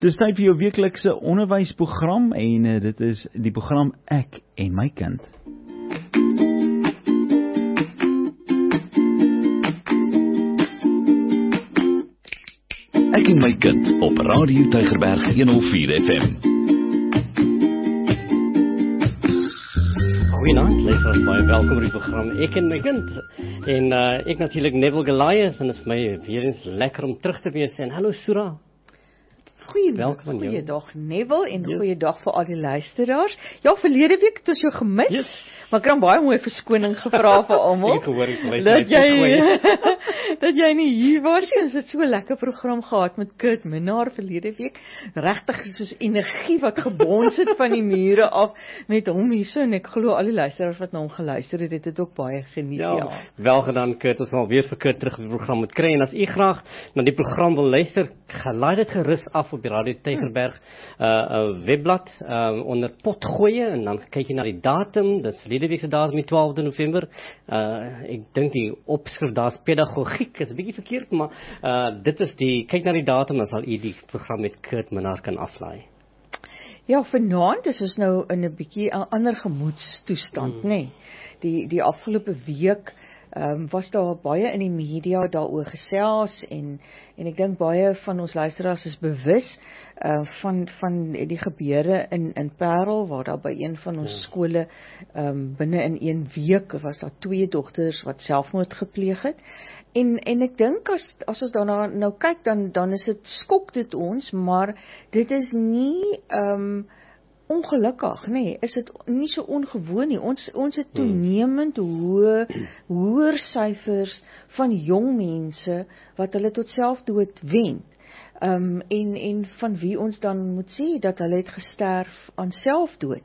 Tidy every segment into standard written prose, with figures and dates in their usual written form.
Dis tyd vir jou weeklikse onderwysprogram en dit is die program Ek en my kind. Ek en my kind op Radio Tygerberg 104 FM. Goeienaand, luisteraars, baie welkom by die program Ek en my kind. En ek natuurlik Neville Goliath en dit is my weer eens lekker om terug te wees. En hallo Sura. Goeiedag Neville en goeiedag vir al die luisteraars. Ja, verlede week het ons jou gemis, Yes. maar ek het dan baie mooi verskoning gevra vir almal. Ek gehoor ek dat jy nie hier was nie. Ons het so 'n lekker program gehad met Kurt Minnaar verlede week. Regtig soos energie wat gebons het van die mure af met hom hierso en ek glo al die luisteraars wat na hom geluister het, het dit ook baie geniet. Ja, wel gedaan Kurt, ons sal weer vir Kurt terug op die program moet kry. En as u graag na die program wil luister, laai dit gerus af op die Radio Tygerberg webblad onder potgoeie en dan kyk jy na die datum, dis verlede week se datum, die 12de November. Ek dink die opskrif daar is pedagogiek, is 'n bietjie verkeerd, maar dit is die, kyk na die datum, dan sal u die program met Kurt Minnaar kan aflaai. Ja, vanaand is ons nou in 'n bietjie 'n ander gemoedstoestand, nê. Die afgelope week was daar baie in die media daaroor gesels en ek dink baie van ons luisteraars is bewus van die gebeure in Parel, waar daar by een van ons skole binne in 1 week was daar 2 dogters wat selfmoord gepleeg het. En ek dink as ons daarna nou kyk, dan is dit, skok dit ons, maar dit is nie ongelukkig, nee, is dit nie so ongewoon nie. Ons het toenemend hoër syfers van jong mense wat hulle tot selfdood wen. En van wie ons dan moet sê dat hulle het gesterf aan selfdood.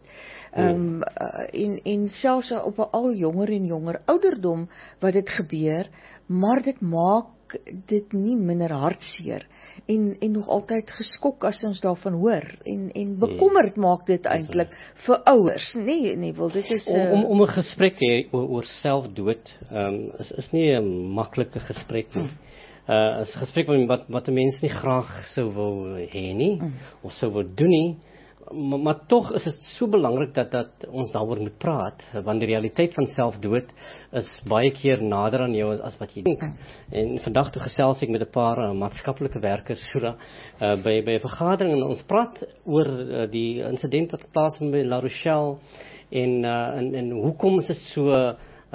En selfs op 'n al jonger en jonger ouderdom wat dit gebeur, maar dit maak dit nie minder hartseer en nog altyd geskok as ons daarvan hoor en bekommerd maak dit eintlik vir ouers, nee wil dit is om 'n gesprek hê oor selfdood is nie 'n maklike gesprek nie. Is 'n gesprek wat 'n mens nie graag sou wil hê nie of sou wil doen nie. Maar tog is dit so belangrik dat ons daaroor moet praat, want die realiteit van selfdood is baie keer nader aan jou as wat jy dink. En vandag toe gesels ek met 'n paar maatskaplike werkers by 'n vergadering en ons praat oor die insident wat plaasvind by La Rochelle en hoekom is dit so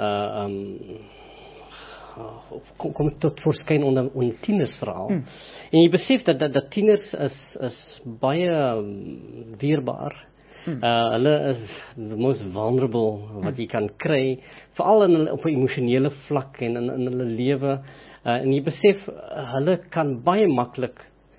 kom tot voorskyn onder tieners veral. En jy besef dat tieners is baie weerbaar. Hulle is the most vulnerable wat jy kan kry, veral op 'n emosionele vlak en in hulle lewe. En jy besef hulle kan baie maklik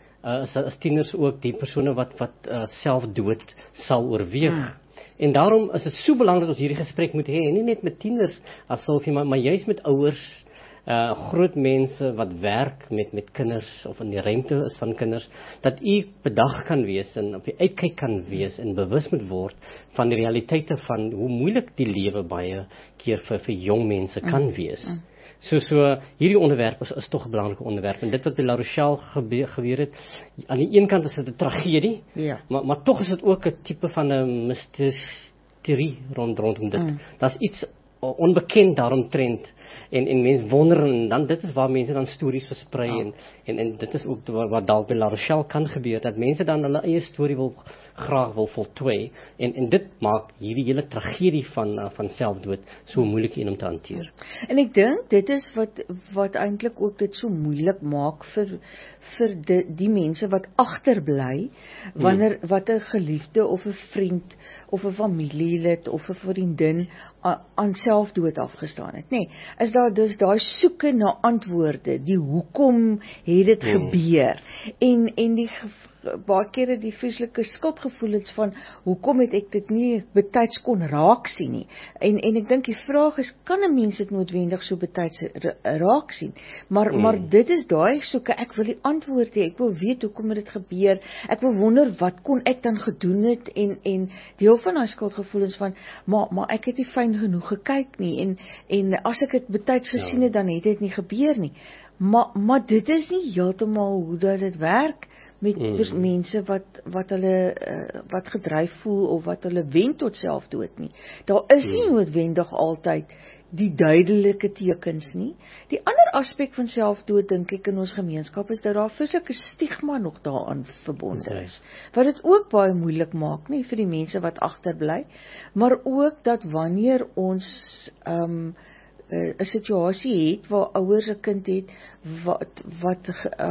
as tieners ook die persone wat selfdood sal oorweeg. En daarom is dit so belangrik dat ons hierdie gesprek moet hê, nie net met tieners as sulks nie, maar juist met ouers, groot mense wat werk met kinders of in die ruimte is van kinders, dat u bedag kan wees en op die uitkyk kan wees en bewus moet word van die realiteite van hoe moeilik die lewe baie keer vir jong mense kan wees. So hierdie onderwerp is tog 'n belangrike onderwerp en dit wat by La Rochelle gebeur het, aan die een kant is dit 'n tragedie, maar tog is dit ook 'n tipe van 'n misterie rondom dit. Daar's iets onbekend daaromtrent en mense wonder en dan dit is waar mense dan stories versprei en dit is ook wat dalk by La Rochelle kan gebeur, dat mense dan hulle eie storie graag wil voltooi en dit maak hierdie hele tragedie van selfdood so moeilik om te hanteer. En ek dink dit is wat eintlik ook dit so moeilik maak vir die mense wat agterbly wanneer wat 'n geliefde of 'n vriend of 'n familielid of 'n vriendin aan selfdood afgestaan het, nê. Is daar dus daai soeke na antwoorde, die hoekom het dit gebeur en die baie kere die vreeslike skuldgevoelens van hoekom het ek dit nie betyds kon raak sien nie. En ek dink die vraag is, kan 'n mens dit noodwendig so betyds raak sien? Maar dit is daai soeke, ek wil die antwoord hê, ek wil weet hoekom het dit gebeur, ek wil wonder wat kon ek dan gedoen het en deel van daai skuldgevoelens van maar ek het nie fyn genoeg gekyk nie en as ek dit betyds gesien het dan het dit nie gebeur nie. Maar dit is nie heeltemal hoe dat dit werk met mense wat hulle wat gedryf voel of wat hulle wend tot selfdood nie. Daar is nie noodwendig altyd die duidelike tekens nie. Die ander aspek van selfdood dink ek in ons gemeenskap is dat daar 'n verskriklike stigma nog daaraan verbonde is. Wat dit ook baie moeilik maak, nie vir die mense wat agterbly, maar ook dat wanneer ons 'n situasie het waar ouers 'n kind het wat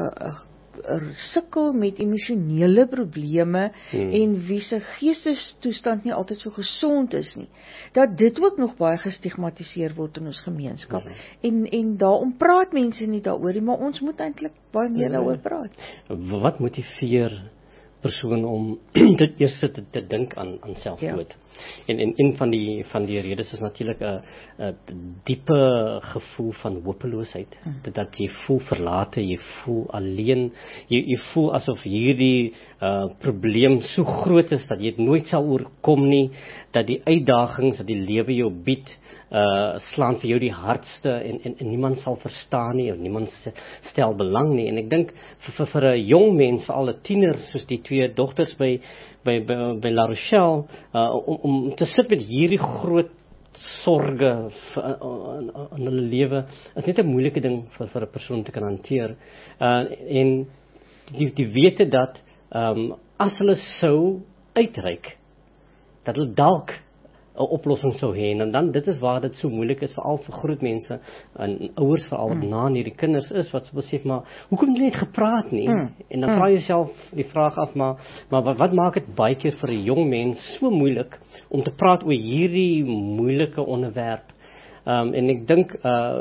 sukkel met emosionele probleme en wie se geestestoestand nie altyd so gesond is nie, dat dit ook nog baie gestigmatiseer word in ons gemeenskap. En daarom praat mense nie daaroor nie, maar ons moet eintlik baie meer daaroor praat. Wat motiveer persoon om dit eers te dink aan selfdood? En een van die redes is natuurlik 'n diepe gevoel van hopeloosheid. Dat jy voel verlate, jy voel alleen, jy voel asof hierdie probleem so groot is dat jy dit nooit sal oorkom nie, dat die uitdagings wat die lewe jou bied slaan vir jou die hardste en niemand sal verstaan nie, of niemand stel belang nie. En ek dink vir 'n jong mens, vir al 'n tiener soos die twee dogters by La Rochelle, om te sit met hierdie groot sorge in hulle lewe, is net 'n moeilike ding vir 'n persoon te kan hanteer. En die wete dat as hulle sou uitreik, dat hulle dalk 'n oplossing sou hê, en dan dit is waar dit so moeilik is, veral vir groot mense en ouers veral wat na aan hierdie kinders is, wat so besef, maar hoekom het jy net gepraat nie? En dan vra jy jouself die vraag af, maar wat maak dit baie keer vir 'n jong mens so moeilik om te praat oor hierdie moeilike onderwerp? En ek dink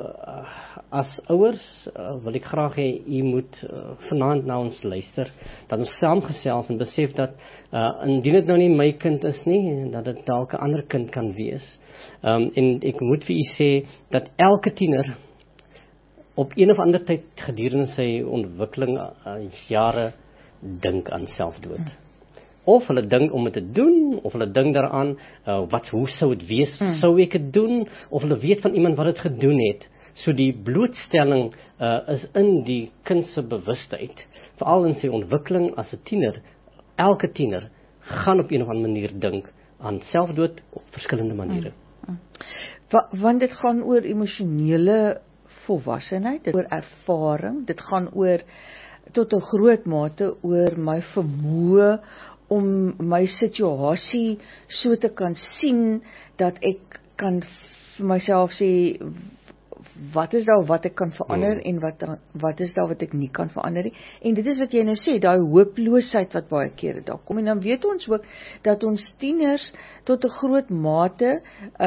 as ouers wil ek graag hê u moet vanaand na ons luister, dat ons saamgesels en besef dat indien dit nou nie my kind is nie, dat dit dalk 'n ander kind kan wees. En ek moet vir u sê dat elke tiener op een of ander tyd gedurende sy ontwikkeling jare dink aan selfdood. Of hulle dink om dit te doen, of hulle dink daaraan, hoe sou dit wees, sou ek dit doen, of hulle weet van iemand wat dit gedoen het. So die blootstelling is in die kind se bewustheid, veral in sy ontwikkeling as 'n tiener. Elke tiener gaan op een of ander manier dink aan selfdood op verskillende maniere. Want dit gaan oor emosionele volwassenheid, dit oor ervaring, dit gaan oor tot 'n groot mate oor my vermoë om my situasie so te kan sien dat ek kan vir myself sê wat is daar wat ek kan verander en wat is daar wat ek nie kan verander nie. En dit is wat jy nou sê, daai hooploosheid wat baie kere daar kom. En dan weet ons ook dat ons tieners tot 'n groot mate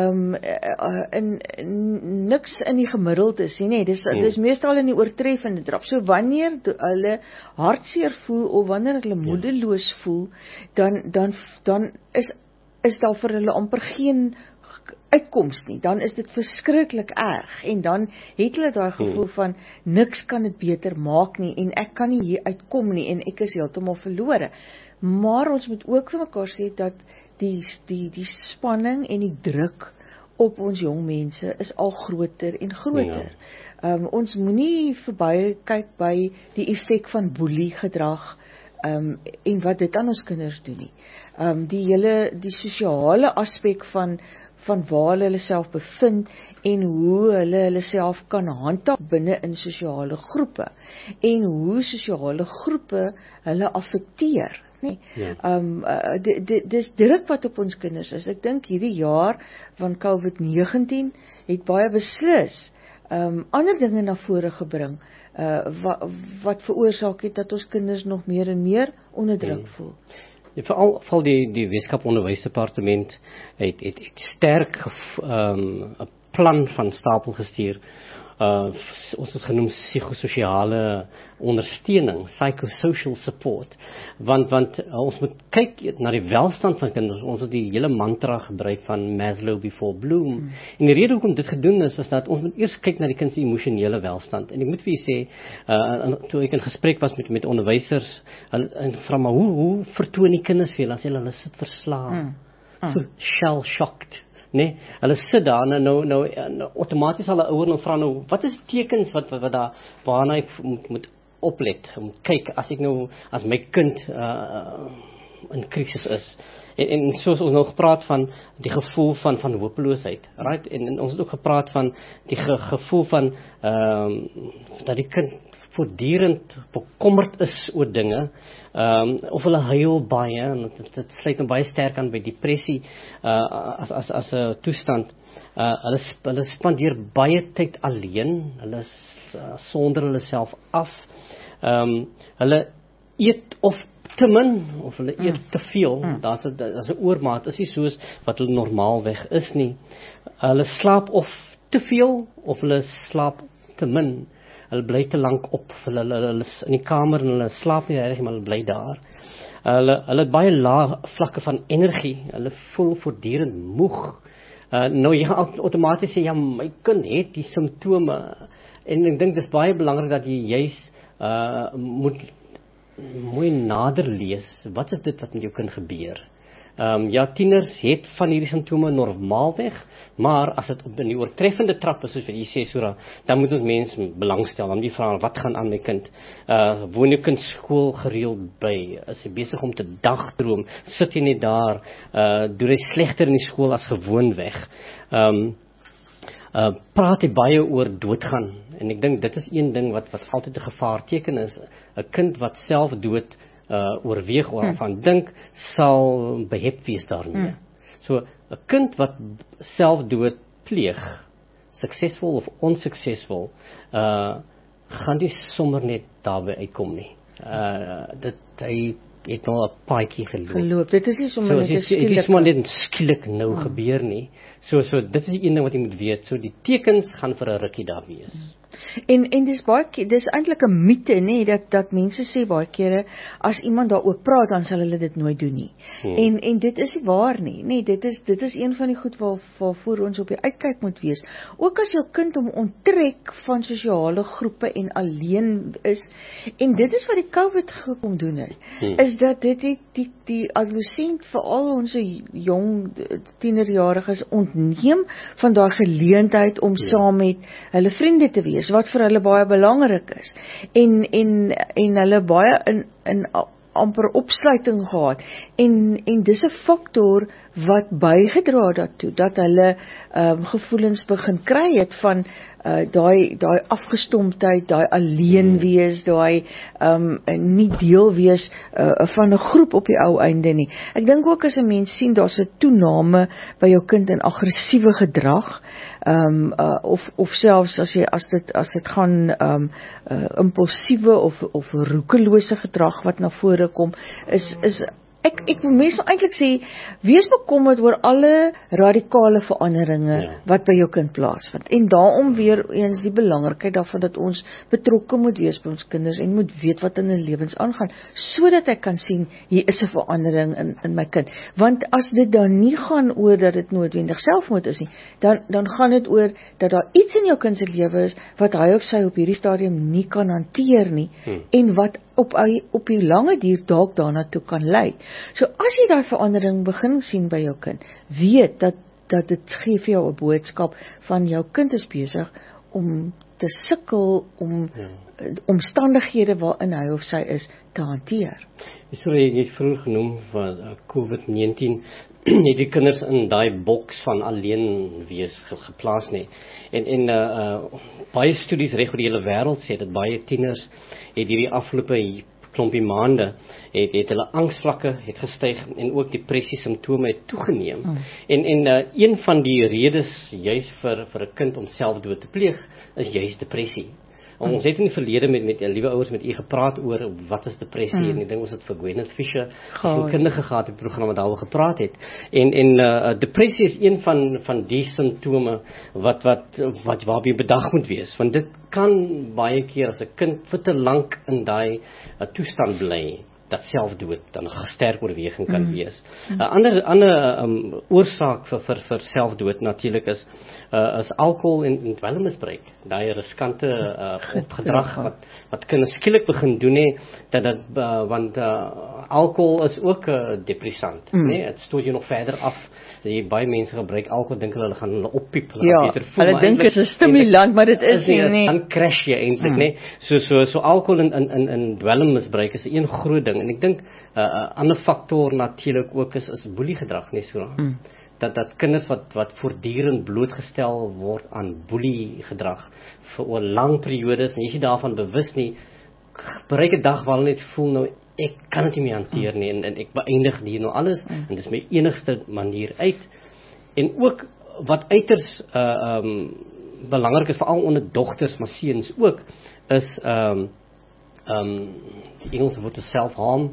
niks in die gemiddeld is nie. Dis meestal in die oortreffende drap. So wanneer hulle hartseer voel of wanneer hulle moedeloos voel, dan is daar vir hulle amper geen uitkoms nie, dan is dit verskriklik erg, en dan het hulle daai gevoel van niks kan dit beter maak nie, en ek kan nie hier uitkom nie, en ek is heeltemal verlore. Maar ons moet ook vir mekaar sê dat die spanning en die druk op ons jong mense is al groter en groter. Ons moenie verby kyk by die effek van boelie gedrag en wat dit aan ons kinders doen nie. Die sosiale aspek van waar hulle self bevind en hoe hulle self kan handhaaf binne in sosiale groepe en hoe sosiale groepe hulle affekteer. Nee. Dis druk wat op ons kinders is. Ek dink hierdie jaar van COVID-19 het baie beslis ander dinge na vore gebring wat veroorsaak het dat ons kinders nog meer en meer onder druk voel. Veral die Weskaap Onderwysdepartement het sterk 'n plan van stapel gestuur. Ons het genoem psigososiale ondersteuning, psychosocial support, want ons moet kyk na die welstand van kinders. Ons het die hele mantra gebruik van Maslow before Bloom, en die rede hoekom dit gedoen is, was dat ons moet eers kyk na die kind se emosionele welstand. En ek moet vir julle sê, toe ek in gesprek was met onderwysers, en vra maar hoe vertoon die kinders vir julle as hulle sit verslae, so shell shocked. Nee, hulle sit daar nou outomaties hulle ouers nou vra nou, wat is tekens wat daar waarna ek moet oplet, moet kyk as my kind in krisis is. En soos ons nou gepraat van die gevoel van hopeloosheid, right? En ons het ook gepraat van die gevoel van dat die kind voortdurend bekommerd is oor dinge, of hulle huil baie, en dit sluit nou baie sterk aan by depressie as 'n toestand. Hulle spandeer baie tyd alleen, hulle sonder hulle self af, hulle eet of te min, of hulle eet te veel, daar's 'n oormaat, is nie soos wat hulle normaalweg is nie. Hulle slaap of te veel, of hulle slaap te min. Hulle bly te lank op, hulle is in die kamer en hulle slaap nie regtig, maar hulle bly daar. Hulle het baie lae vlakke van energie, hulle voel voortdurend moeg. Nou jy gaan outomaties sê, ja, my kind het die simptome, en ek dink dis baie belangrik dat jy juis moet mooi nader lees, wat is dit wat met jou kind gebeur? Ja, tieners het van hierdie simptome normaalweg, maar as dit op die oortreffende trap is, soos wat jy sê, Sura, dan moet ons mense belangstel, dan moet jy vra, wat gaan aan my kind? Woon jou kind skool gereeld by? Is hy besig om te dagdroom? Sit hy net daar? Doen hy slegter in die skool as gewoonweg? Praat hy baie oor doodgaan, en ek dink dit is een ding wat altyd 'n gevaarteken is. 'n Kind wat selfdood oorweeg of aan dink, sal behep wees daarmee. So 'n kind wat selfdood pleeg, suksesvol of onsuksesvol, gaan nie sommer net daarby uitkom nie. Hy het nou 'n paadjie geloop. Dit is nie sommer net skielik. Dit is maar net skielik nou gebeur nie. So dit is die een ding wat jy moet weet. So die tekens gaan vir 'n rukkie daar wees. En dis eintlik 'n mite, nê, dat mense sê baie kere as iemand daaroor praat, dan sal hulle dit nooit doen nie. En dit is nie waar nie. Nee, dit is een van die goed waarvoor ons op die uitkyk moet wees. Ook as jou kind hom onttrek van sosiale groepe en alleen is, en dit is wat die COVID gekom doen het, is dat dit die adolescent, veral ons jong tienerjariges, ontneem van daai geleentheid om saam met hulle vriende te wees, wat vir hulle baie belangrik is, en hulle baie in amper opsluiting gehad, en dis 'n faktor wat bygedra daartoe, dat hulle gevoelens begin kry het van daai afgestomptheid, daai alleen wees, daai nie deel wees van 'n groep op die ou einde nie. Ek dink ook as 'n mens sien daar's 'n toename by jou kind in aggressiewe gedrag, of selfs as dit gaan impulsiewe of roekelose gedrag wat na vore kom, is ek wil mense eintlik sê, wees bekommerd oor alle radikale veranderinge wat by jou kind plaasvind. En daarom weer eens die belangrikheid daarvan dat ons betrokke moet wees by ons kinders en moet weet wat in hulle lewens aangaan, sodat ek kan sien, hier is 'n verandering in my kind. Want as dit dan nie gaan oor dat dit noodwendig selfmoord is nie, dan gaan dit oor dat daar iets in jou kind se lewe is wat hy of sy op hierdie stadium nie kan hanteer nie, en wat op die lange duur dalk daarna toe kan lei. So as jy daai verandering begin sien by jou kind, weet dat dit gee vir jou 'n boodskap van jou kind is besig om te sukkel om omstandighede waarin hy of sy is te hanteer. Jy het vroeër genoem van COVID-19, het die kinders in daai boks van alleen wees geplaas nie. En baie studies reg oor die hele wêreld sê dat baie tieners het hierdie afgelope klompie maande het hulle angsvlakke het gestyg en ook depressie simptome het toegeneem. En een van die redes juis vir 'n kind om selfdood te pleeg is juis depressie. Ons het in die verlede met liewe ouers met u gepraat oor wat is depressie, en ek dink ons het vir Gwyneth Fisher, sielkundige gehad in die program wat daaroor gepraat het. En depressie is een van die simptome waarby jy bedag moet wees, want dit kan baie keer as 'n kind vir te lank in daai toestand bly, dat selfdood dan 'n sterk oorweging kan wees. 'n ander oorsaak vir selfdood natuurlik is alkohol en dwelmmisbruik. Daai riskante gedrag wat kinders skielik begin doen want alcohol is ook 'n depressant, nee, dit stoot jou nog verder af. As jy baie mense gebruik alcohol, dink hulle gaan hulle oppiep, hulle gaan beter voel. Hulle dink is 'n stimulant, maar dit is nie. Dan crash jy eintlik, nee. So alcohol in dwelmmisbruik is 'n groot ding en ek dink 'n ander faktor natuurlik ook is boeliegedrag, nee, so. Dat kinders wat voortdurend blootgestel word aan boeliegedrag vir 'n lang periodes en jy is nie daarvan bewus nie, bereik 'n dag waar hulle net voel nou ek kan dit nie meer hanteer nie en ek beëindig hier nou alles en dis my enigste manier uit. En ook wat uiters belangrik is veral onder dogters maar seuns ook is die Engelse woord is self-harm,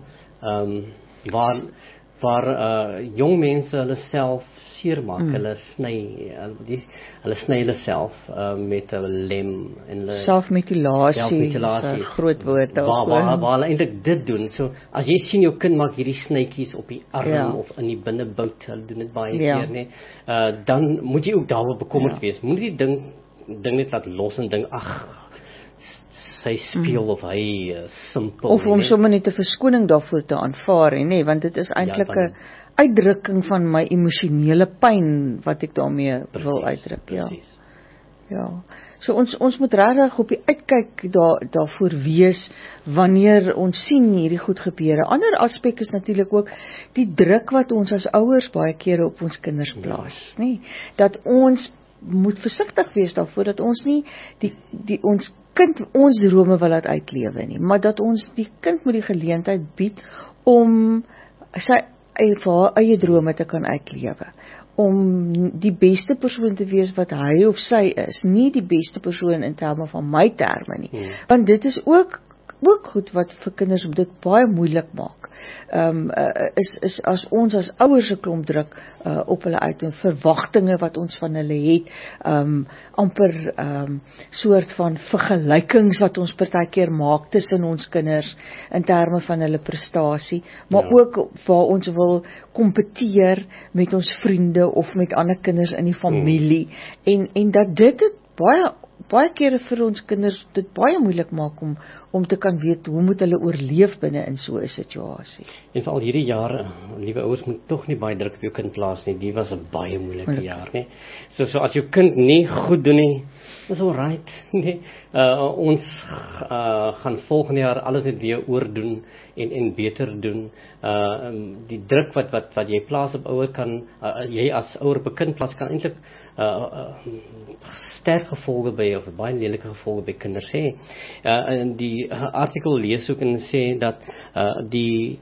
waar jong mense hulle self seermaak, hulle sny hulle self met 'n lem en hulle selfmutilasie is 'n groot woord waar hulle eintlik dit doen. So as jy sien jou kind maak hierdie snytjies op die arm of in die binnebout, hulle doen dit baie keer, nee. Dan moet jy ook daaroor bekommerd wees. Moenie die ding net laat los en dink ag sy speel of hy simpel of om sommer net 'n verskoning daarvoor te aanvaar nee, want dit is eintlik 'n uitdrukking van my emosionele pyn wat ek daarmee wil uitdruk. Ja. So ons moet regtig op die uitkyk daarvoor wees wanneer ons sien hierdie goed gebeur. 'n Ander aspek is natuurlik ook die druk wat ons as ouers baie kere op ons kinders plaas, nê? Dat ons moet versigtig wees daarvoor dat ons nie ons kind ons drome wil laat uitlewe nie, maar dat ons die kind moet die geleentheid bied om sy eie drome te kan uitlewe, om die beste persoon te wees wat hy of sy is, nie die beste persoon in terme van my terme nie, want dit is ook goed wat vir kinders dit baie moeilik maak. Is as ons as ouers 'n klomp druk op hulle uit en verwagtinge wat ons van hulle het, amper soort van vergelykings wat ons partykeer maak tussen ons kinders in terme van hulle prestasie, maar ook waar ons wil kompeteer met ons vriende of met ander kinders in die familie en dat dit baie kere vir ons kinders dit baie moeilik maak om te kan weet hoe moet hulle oorleef binne in so 'n situasie. En vir al hierdie jare, liewe ouers, moet tog nie baie druk op jou kind plaas nie. Die was 'n baie moeilike jaar, nee. So as jou kind nie goed doen nie, is alright, nee. Ons gaan volgende jaar alles net weer oordoen en beter doen. Die druk wat jy plaas op ouer kan jy as ouer op 'n kind plaas kan eintlik sterk gevolge by of baie lelike gevolge by kinders hê. En die artikel lees ook en sê dat die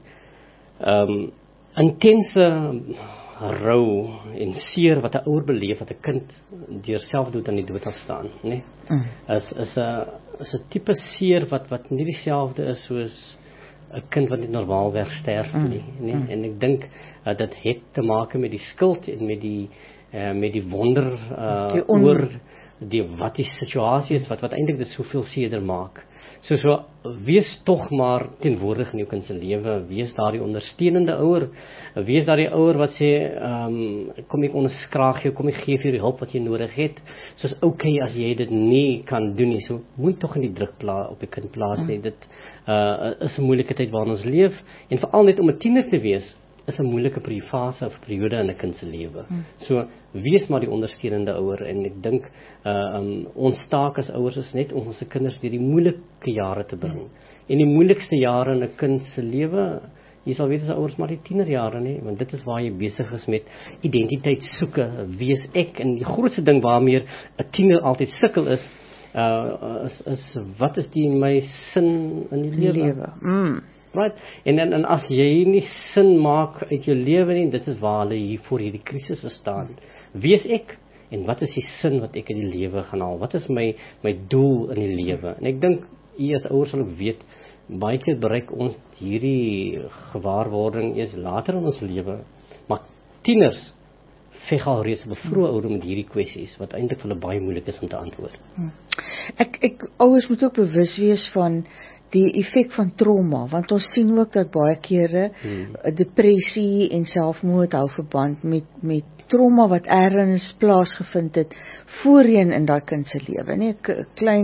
intense rou en seer wat 'n ouer beleef wat 'n kind deur selfdood aan die dood afstaan, né? Is 'n tipe seer wat nie dieselfde is soos 'n kind wat net normaalweg sterf nie, né? En ek dink dit het te maak met die skuld en met die wonder oor wat die situasie is wat eintlik dit soveel seerder maak. So wees tog maar teenwoordig in jou kind se lewe, wees daardie ondersteunende ouer, wees daardie ouer wat sê kom ek onderskraag jou, kom ek gee vir jou die hulp wat jy nodig het. Soos okay as jy dit nie kan doen nie, so moet tog in die druk op die kind plaas nie. Dit is 'n moeilike tyd waarin ons leef en veral net om 'n tiener te wees is 'n moeilike fase of periode in 'n kind se lewe. So wees maar die ondersteunende ouer en ek dink ons taak as ouers is net om ons kinders deur die moeilike jare te bring. En die moeilikste jare in 'n kind se lewe, jy sal weet as ouers maar die tienerjare nie, want dit is waar jy besig is met identiteit soeke, wie is ek? En die grootste ding waarmee 'n tiener altyd sukkel is wat is my sin in die lewe? Right? En as jy nie sin maak uit jou lewe nie, dit is waar hulle hier voor hierdie krisis staan. Wie is ek? En wat is die sin wat ek in die lewe gaan haal? Wat is my doel in die lewe? En ek dink, jy as ouers sal ook weet, baie keer bereik ons hierdie gewaarwording eers later in ons lewe. Maar tieners veg al reeds op 'n vroeë ouderdom met hierdie kwessies, wat eintlik vir hulle baie moeilik is om te antwoord. Ouers moet ook bewus wees van die effek van trauma, want ons sien ook dat baie kere depressie en selfmoord hou verband met trauma wat ergens plaasgevind het voorheen in daai kind se lewe, nie 'n klein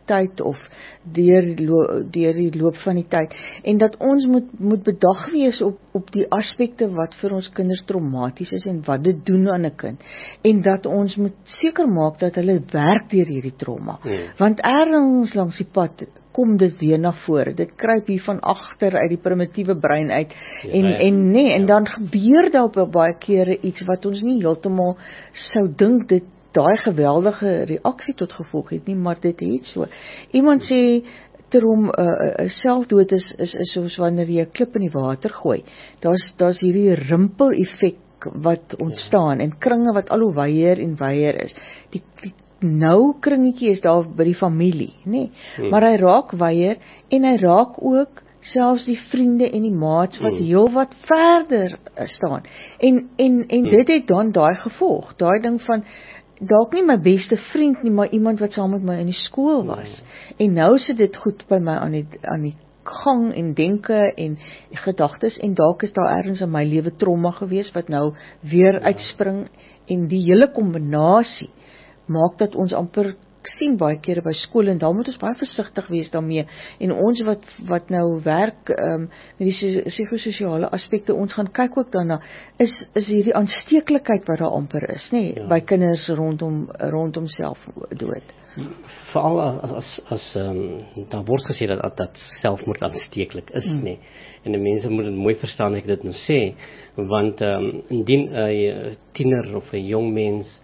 tyd of deur die loop van die tyd, en dat ons moet bedag wees op die aspekte wat vir ons kinders traumaties is en wat dit doen aan 'n kind, en dat ons moet seker maak dat hulle werk deur hierdie trauma, want ergens langs die pad kom dit weer na vore, dit kruip hier van agter uit die primitiewe brein uit, en dan gebeur daar baie kere iets wat ons nie heeltemal sou dink dit daai geweldige reaksie tot gevolg het nie, maar dit het so. Iemand sê hom selfdood is soos wanneer jy 'n klip in die water gooi. Daar's hierdie rimpel effek wat ontstaan en kringe wat al hoe wyer en wyer is. Die nou kringetjie is daar by die familie, nê? Maar hy raak wyer en hy raak ook selfs die vriende en die maats wat heel wat verder staan. En dit het dan daai gevolg, daai ding van dalk nie my beste vriend nie, maar iemand wat saam met my in die skool was. En nou sit dit goed by my aan die gang en denke en gedagtes, en dalk is daar ergens in my lewe trauma gewees wat nou weer uitspring, en die hele kombinasie maak dat ons amper sien baie kere by skole, en daar moet ons baie versigtig wees daarmee, en ons wat nou werk met die psigososiale aspekte, ons gaan kyk ook daarna, is hierdie aansteeklikheid wat daar amper is, nê, by kinders rondom selfdood. Veral as daar word gesê dat selfmoord aansteeklik is, nê, en die mense moet dit mooi verstaan as ek dit nou sê, want indien 'n tiener of 'n jong mens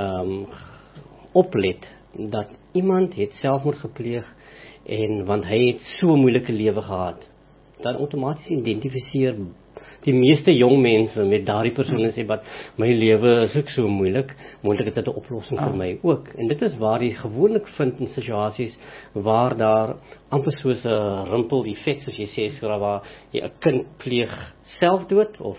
oplet dat iemand het selfmoord gepleeg en want hy het so 'n moeilike lewe gehad, dan outomaties identifiseer die meeste jong mense met daardie persoon en sê, "Wat my lewe is ook so moeilik, moontlik is dit 'n oplossing vir my ook." En dit is waar jy gewoonlik vind in situasies waar daar amper soos 'n rimpel effek, soos jy sê, so waar jy 'n kind pleeg selfdood of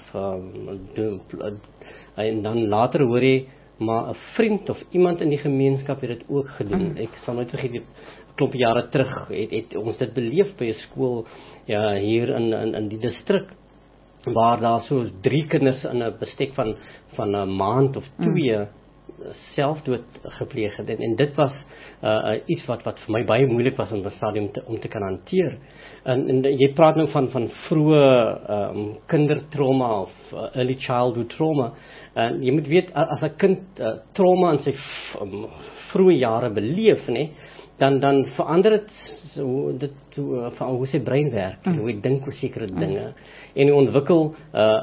en dan later hoor jy, maar 'n vriend of iemand in die gemeenskap het dit ook gedoen. Ek sal nooit vergeet, 'n klomp jare terug het ons dit beleef by 'n skool hier in die distrik, waar daar so 3 kinders in 'n bestek van 'n maand of 2 selfdood gepleeg het, en dit was iets wat vir my baie moeilik was in 'n stadium om te kan hanteer. En jy praat nou van vroeë kindertrauma of early childhood trauma, en jy moet weet, as 'n kind trauma in sy vroeë jare beleef, dan verander dit hoe sy brein werk, hoe hy dink oor sekere dinge, en hy ontwikkel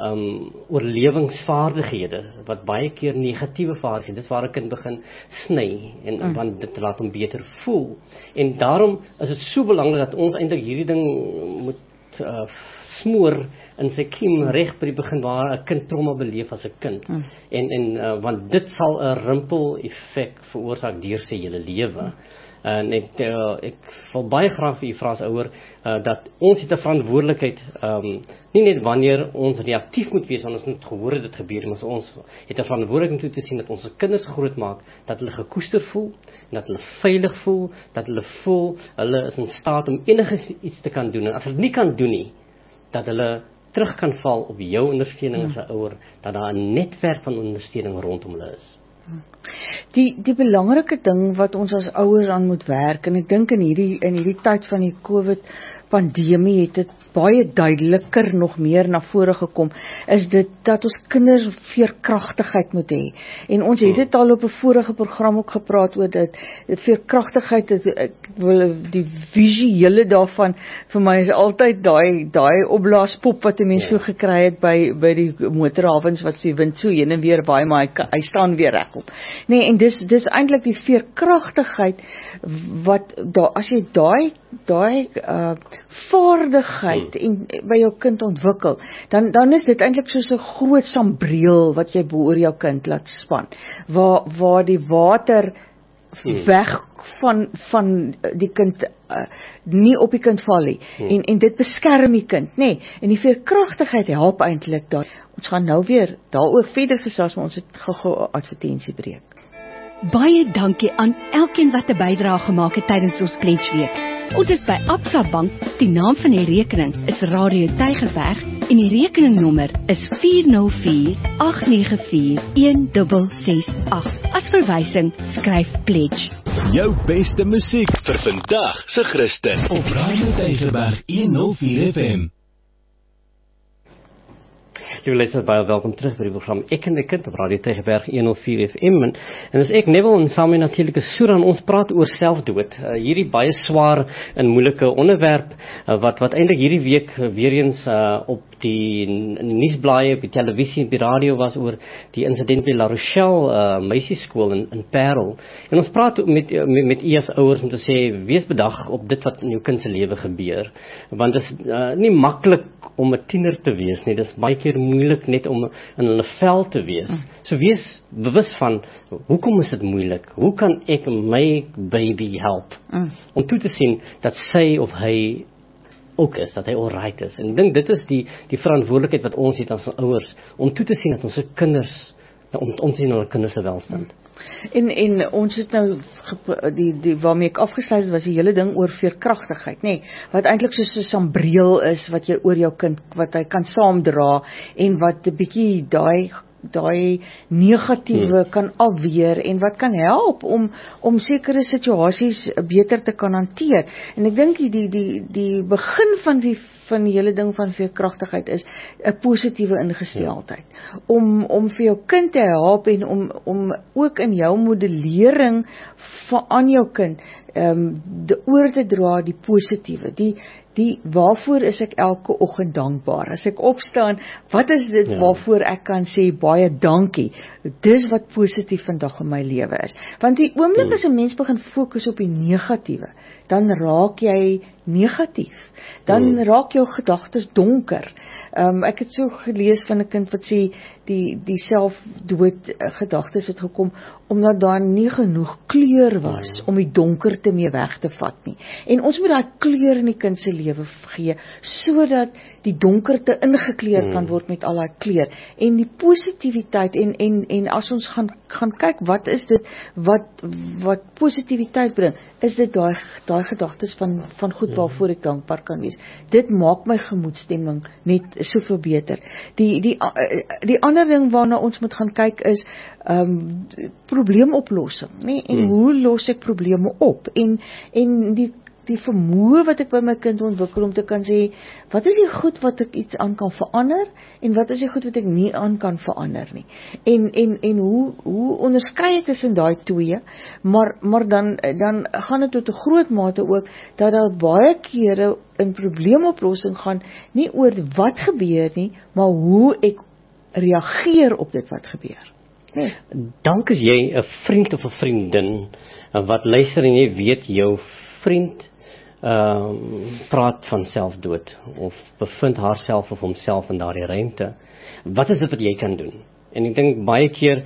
oorlewingsvaardighede, wat baie keer negatiewe vaardighede, dis waar 'n kind begin sny, en want dit laat hom beter voel, en daarom is dit so belangrik dat ons eintlik hierdie ding moet smoor in sy kiem reg by die begin, waar 'n kind trauma beleef as 'n kind, en want dit sal 'n rimpel effek veroorsaak deur sy hele lewe. En ek wil baie graag vir u vra as ouer, dat ons het 'n verantwoordelikheid, nie net wanneer ons reaktief moet wees, want ons het gehoor dit gebeur, maar ons het 'n verantwoordelikheid om te sien dat ons kinders groot maak, dat hulle gekoester voel, dat hulle veilig voel, dat hulle voel, hulle is in staat om enigiets te kan doen, en as hulle nie kan doen nie, dat hulle terug kan val op jou ondersteuning as 'n ouer, dat daar 'n netwerk van ondersteuning rondom hulle is. Die belangrike ding wat ons as ouers aan moet werk, en ek dink in hierdie tyd van die COVID pandemie het dit baie duideliker nog meer na vore gekom, is dit dat ons kinders veerkragtigheid moet hê. En ons het dit al op 'n vorige program ook gepraat oor dit, veerkragtigheid, ek wil die visuele daarvan, vir my is altyd daai opblaaspop wat 'n mens so gekry het by die motorhawens wat die wind so heen en weer waai, maar hy staan weer regop. Nee, en dis eintlik die veerkragtigheid wat as jy daai vaardigheid en by jou kind ontwikkel, dan is dit eintlik soos 'n groot sambreel wat jy bo oor jou kind laat span, waar die water weg van die kind nie op die kind val nie, en dit beskerm die kind, nê, en die veerkragtigheid help eintlik daar. Ons gaan nou weer daaroor verder gesels, maar ons het gou 'n advertensiebreek. Baie dankie aan elkeen wat 'n bydrae gemaak het tydens ons Pledgeweek. Ons is by Absa Bank, die naam van die rekening is Radio Tygerberg en die rekeningnommer is 404-894-1668. As verwysing skryf Pledge. Jou beste musiek vir vandag se Christen op Radio Tygerberg 104 FM. Liewe luisteraars, baie welkom terug by die program Ek en my kind op Radio Tygerberg 104 FM. En dis ek Neville en saam met natuurlik is Suran. Ons praat oor selfdood. Hierdie baie swaar en moeilike onderwerp wat eintlik hierdie week weer eens op die nuusblaaie, op die televisie en op die radio was oor die insident by La Rochelle meisieskool in Parel. En ons praat met u as ouers om te sê, wees bedag op dit wat in jou kind se lewe gebeur. Want dit is nie maklik om 'n tiener te wees nie. Dit is baie keer moeilik net om in hulle vel te wees. So wees bewus van, hoekom is dit moeilik? Hoe kan ek my baby help? Om toe te sien dat sy of hy ook is, dat hy alright is. En ek dink dit is die verantwoordelikheid wat ons het as ouers, om toe te sien dat ons kinders, om te sien hulle kinders se welstand. En ons het nou waarmee ek afgesluit het, was die hele ding oor veerkragtigheid, nê, wat eintlik soos 'n sambreel is wat jy oor jou kind, wat hy kan saamdra en wat 'n bietjie daai negatiewe kan afweer en wat kan help om sekere situasies beter te kan hanteer. En ek dink die begin van die hele ding van veerkragtigheid is 'n positiewe ingesteldheid. Om vir jou kind te help en om ook in jou modellering aan jou kind oor te dra die positiewe, die waarvoor is ek elke oggend dankbaar. As ek opstaan, wat is dit waarvoor ek kan sê baie dankie. Dis wat positief vandag in my lewe is. Want die oomblik as 'n mens begin fokus op die negatiewe, dan raak jy negatief. Dan raak jou gedagtes donker. Ek het so gelees van 'n kind wat sê die selfdood gedagtes het gekom omdat daar nie genoeg kleur was om die donkerte mee weg te vat nie. En ons moet daai kleur in die kind se lewe gee sodat die donkerte ingekleur kan word met al daai kleur. En die positiwiteit en as ons gaan kyk wat is dit wat positiwiteit bring, is dit daai gedagtes van goed waarvoor ek dankbaar kan wees. Dit maak my gemoedstemming net soveel beter. Die ander ding waarna ons moet gaan kyk is probleemoplossing, nee? En hoe los ek probleme op? En die vermoë wat ek by my kind ontwikkel om te kan sê, wat is die goed wat ek iets aan kan verander en wat is die goed wat ek nie aan kan verander nie. En hoe onderskei ek tussen daai twee, maar dan gaan dit tot 'n groot mate ook dat daar baie kere in probleemoplossing gaan nie oor wat gebeur nie, maar hoe ek reageer op dit wat gebeur. Dank as jy 'n vriend of 'n vriendin wat luister en jy weet jou vriend praat van selfdood of bevind haarself of homself in daardie ruimte. Wat is dit wat jy kan doen? En ek dink baie keer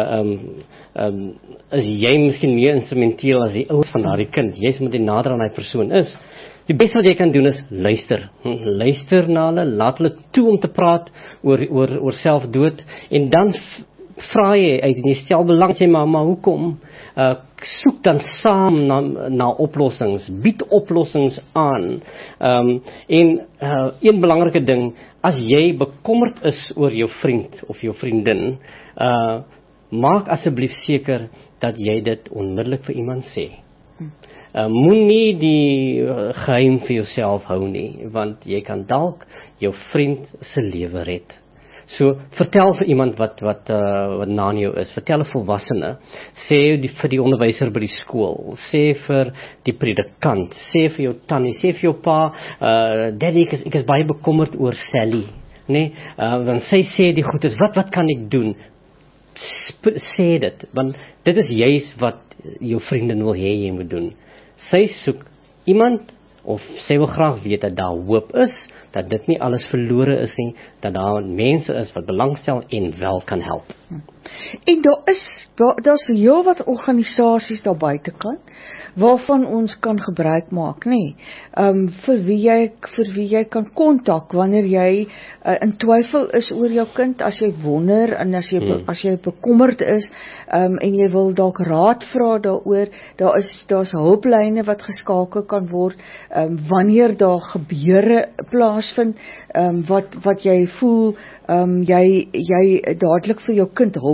is jy miskien meer instrumenteel as die ouers van daardie kind. Jy's met die nader aan daai persoon is. Die beste wat jy kan doen is luister. Luister na hulle, laat hulle toe om te praat oor selfdood en dan vra jy uit en jy stel belang, sê maar hoekom? Soek dan saam na oplossings, bied oplossings aan. En een belangrike ding, as jy bekommerd is oor jou vriend of jou vriendin, maak asseblief seker dat jy dit onmiddellik vir iemand sê. Moenie die geheim vir jouself hou nie, want jy kan dalk jou vriend se lewe red. So, vertel vir iemand wat na jou is, vertel 'n volwassene, sê vir die onderwyser by die skool, sê vir die predikant, sê vir jou tannie, sê vir jou pa, daddy, ek is baie bekommerd oor Sally, nee, want sy sê die goed is, wat kan ek doen? Sê dit, want dit is juist wat jou vriendin wil hê jy moet doen. Sy soek iemand, of sy wil graag weet dat daar hoop is, dat dit nie alles verlore is nie, dat daar mense is wat belangstel en wel kan help. En daar's heel wat organisasies daar buitekant waarvan ons kan gebruik maak, nê? Vir wie jy kan kontak wanneer jy in twyfel is oor jou kind, as jy wonder en as jy bekommerd is, en jy wil dalk raad vra daaroor, daar's hulplyne wat geskakel kan word, wanneer daar gebeure plaasvind, wat jy voel, jy dadelik vir jou kind hulp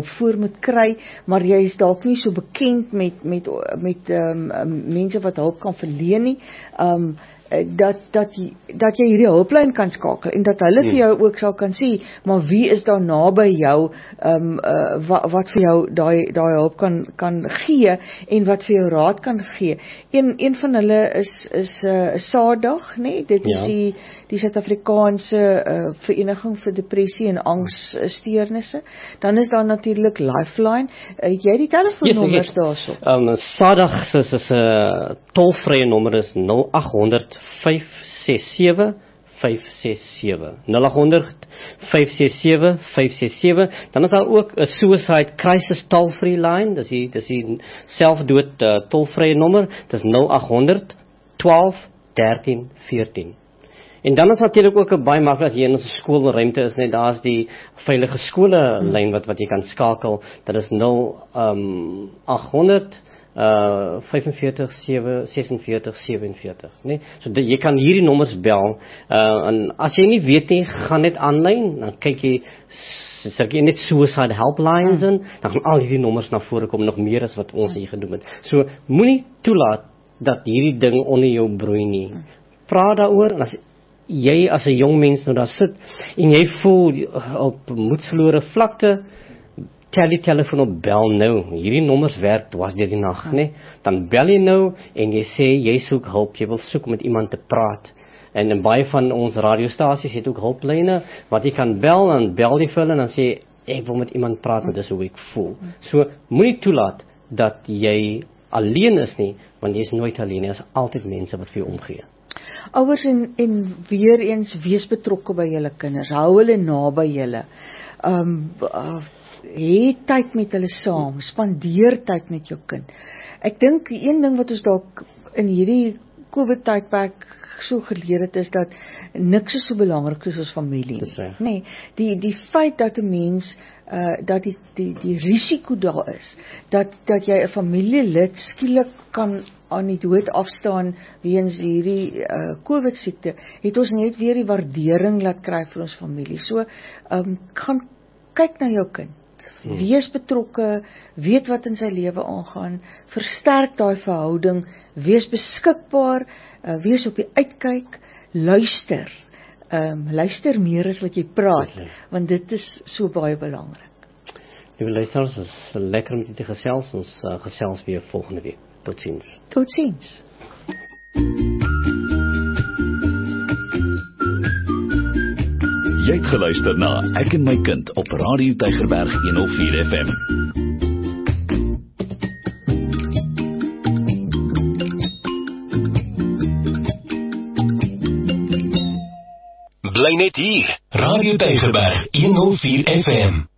hulp voor moet kry, maar jy is dalk nie so bekend met mense wat hulp kan verleen nie, dat jy hierdie hulplyn kan skakel en dat hulle vir jou ook sal kan sê, maar wie is daar naby jou wat vir jou daai hulp kan gee en wat vir jou raad kan gee. Een van hulle is SADAG, né? Dit is die Suid-Afrikaanse Vereniging vir Depressie en Angssteurnisse. Dan is daar natuurlik Lifeline. Het jy die telefoonnommers daarso? SADAG se tolvrye nommer is 0800 567 567 0800 567 567. Dan is daar ook 'n suicide crisis toll-free line. Dis die selfdood tolvrye nommer. Dis 0800 12 13 14. En dan is natuurlik ook 'n baie maklik as jy in ons skoolruimte is, net daar's die veilige skole lyn wat jy kan skakel. Dit is 0800 45 46 47, nee. So jy kan hierdie nommers bel. En as jy nie weet nie, gaan net aanlyn, dan kyk jy net suicide helplines in, dan gaan al hierdie nommers na vore kom, nog meer as wat ons hier gedoen het. So moenie toelaat dat hierdie ding onder jou broei nie. Praat daaroor, en as jy as 'n jong mens nou daar sit en jy voel op moedsverlore vlakte, tel die telefoon op, bel nou. Hierdie nommers werk dwars deur die nag, né? Dan bel jy nou en jy sê jy soek hulp, jy wil soek met iemand te praat. En baie van ons radiostasies het ook hulplyne wat jy kan bel, en bel jy vir hulle en dan sê ek wil met iemand praat, want dis hoe ek voel. So moenie toelaat dat jy alleen is nie, want jy is nooit alleen nie. Daar is altyd mense wat vir jou omgee. Ouers en weer eens wees betrokke by julle kinders. Hou hulle naby julle. Hê tyd met hulle saam, spandeer tyd met jou kind. Ek dink een ding wat ons dalk in hierdie COVID-tydperk so geleer het, is dat niks is so belangrik soos familie. Nee, die feit dat 'n mens dat die risiko daar is, dat jy 'n familielid skielik kan aan die dood afstaan weens hierdie COVID siekte, het ons net weer die waardering laat kry vir ons familie. So gaan kyk na jou kind. Wees betrokke, weet wat in sy lewe aangaan, versterk daai verhouding, wees beskikbaar, wees op die uitkyk, luister. Luister meer as wat jy praat, want dit is so baie belangrik. Liewe luisteraars, het is lekker om te gesels. Ons gesels weer volgende week. Totsiens. Totsiens. Jy het geluister na Ek en my kind op Radio Tygerberg 104 FM. Bly net hier, Radio Tygerberg 104 FM.